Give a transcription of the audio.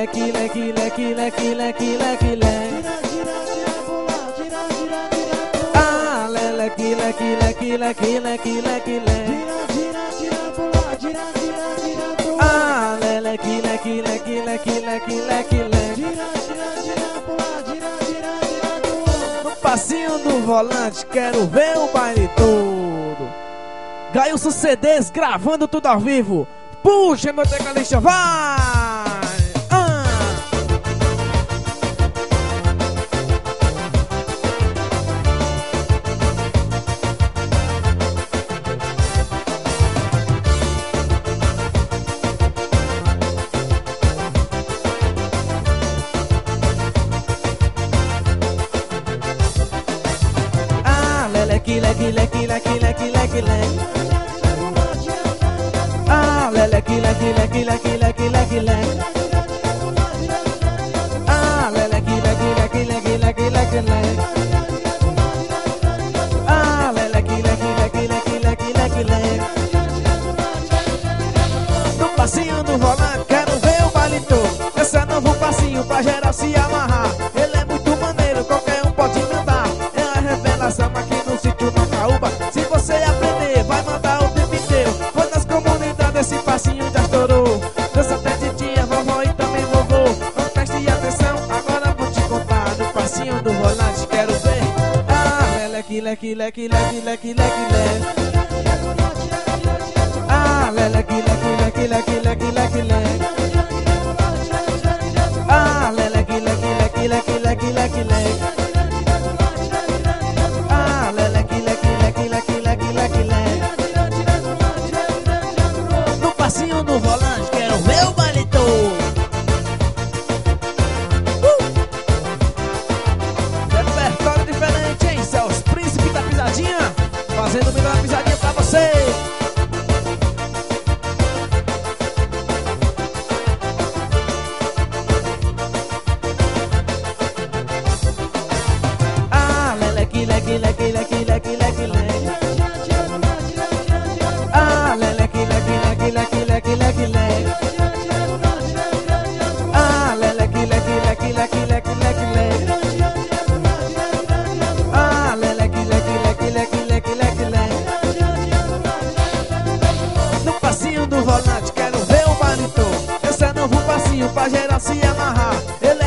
leque, leque, leque, leque, leque, leque, leque. Ah, leque, leque, leque, leque, leque, leque, leque. Ah, leque, leque, leque, leque, leque, leque, leque. No passinho do volante, quero ver o baile todo. Gailson CDs gravando tudo ao vivo. Puxa, meu tecladista, vai! Leque, leque, leque, leque, leque, leque, leque. Ah, leque, leque, leque, leque, leque, leque, leque. Ah, leque, leque, leque, leque, leque, leque, leque. Ah, leque, leque, leque, leque, leque, leque, leque. No passinho do volante, quero ver o baile todo. Esse é novo passinho pra geral se amarrar. Ele é muito maneiro, qualquer um pode mandar. É a revelação aqui no sítio Macaúba. Se você aprender, vai mandar o tempo inteiro. Foi nas comunidades, esse passinho já estourou. Dança até de dia, vovó e também vovô. Não preste atenção, agora vou te contar. No passinho do volante, quero ver. Ah, leque, leque, leque, leque, leque, leque, leque. Ah, leque, leque, leque, leque, leque, leque, leque. Ah, leque, leque, leque, leque, leque, leque, leque. Ah, leque, leque, leque, leque, leque, leque, leque. No passinho do volante, quero ver o baile todo. Repertório diferente, hein? São os príncipes da pisadinha, fazendo o melhor pisadinha pra você. Leque, leque, leque, leque, leque, leque. Ah, leque, leque, leque, leque, leque, leque, leque. Ah, leque, leque, leque, leque, leque, leque, leque. Ah, leque, leque, leque, leque, leque, leque, leque. No passinho do volante, quero ver o baile todo. Esse é novo passinho pra geral se amarrar. Ele